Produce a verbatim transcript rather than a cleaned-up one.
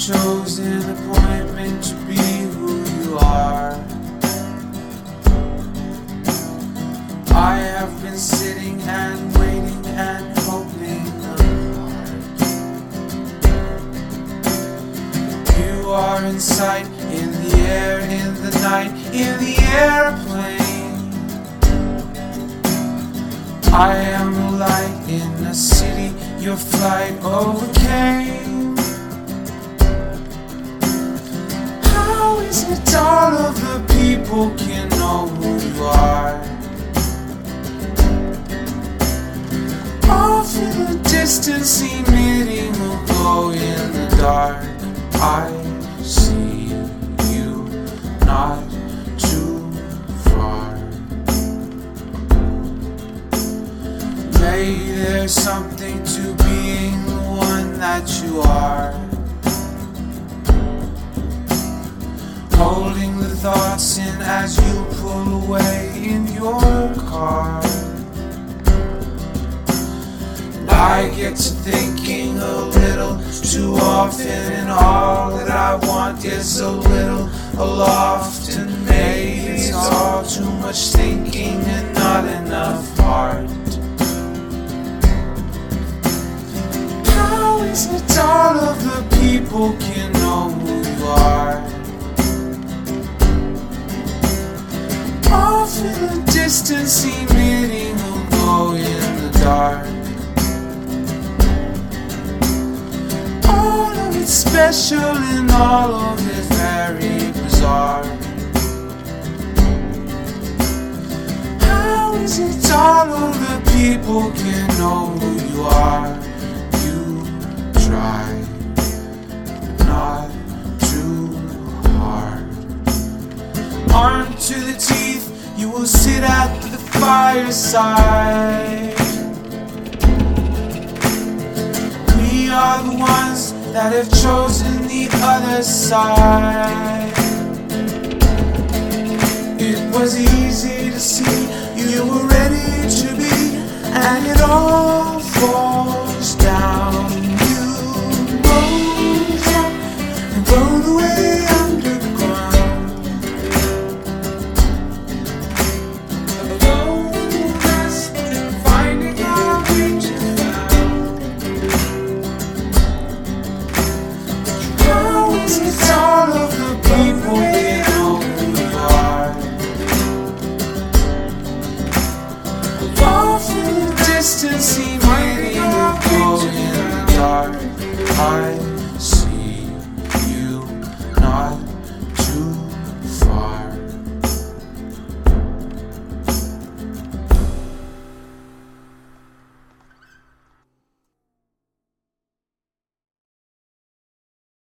chosen appointment to be who you are. I have been sitting and waiting and hoping apart. You are in sight, in the air, in the night, in the airplane. I am a light in a city your flight overcame. How is it all of the people can know who you are? Off in the distance, emitting a glow in the dark. I see you not too far. Maybe there's something to being the one that you are. Holding the thoughts in as you pull away in your car. I get to thinking a little too often, and all that I want is a little aloft. And maybe it's all too much thinking and not enough heart. How is it all of the people can know who you are? Off in the distance, emitting a glow in the dark. All of it special and all of it very bizarre. How is it all of the people can know who you are? You try not too hard. Armed to the teeth, you will sit at the fireside. We are the ones that have chosen the other side. It was easy to see you were ready to be, and it all falls down. You rose up and rode away underground. Alone, rest, finding out what you found. How is it all of the people can know who you are? Off in the distance, he might even go in the dark. I